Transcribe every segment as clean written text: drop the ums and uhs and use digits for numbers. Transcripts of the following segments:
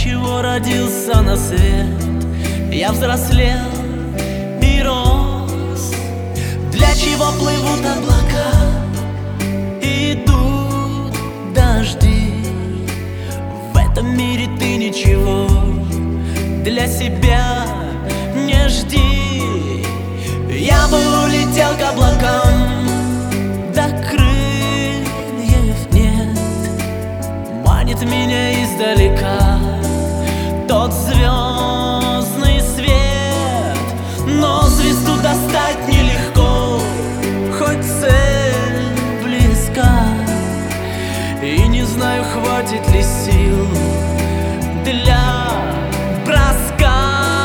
чего родился на свет? Я взрослел и рос. Для чего плывут облака, идут дожди? В этом мире ты ничего для себя не жди. Я бы улетел к облакам, да крыльев нет. Манит меня издалека тот звездный свет. Но звезду достать нелегко, хоть цель близка. И не знаю, хватит ли сил для броска.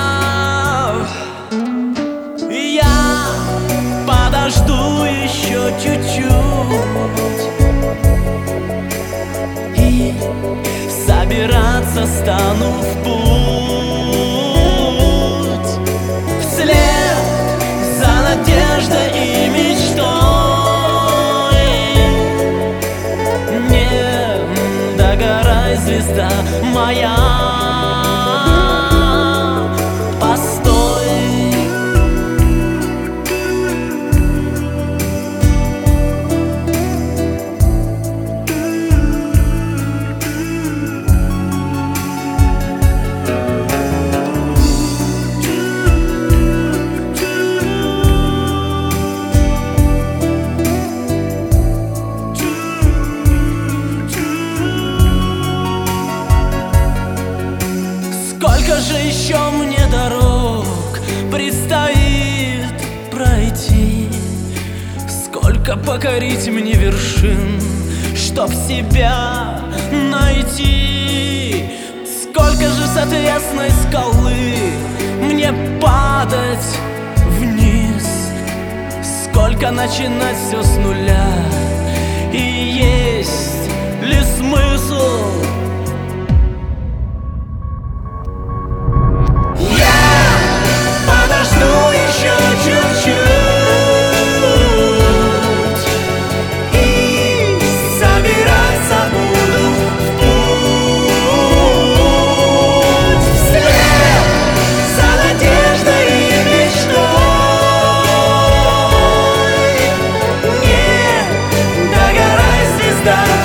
Я подожду еще чуть-чуть и собираться стану в путь, вслед за надеждой и мечтой. Не догорай, звезда моя, постой. Сколько же еще мне дорог предстоит пройти? Сколько покорить мне вершин, чтоб себя найти? Сколько же с отвесной скалы мне падать вниз? Сколько начинать все с нуля? И есть ли смысл? Звезда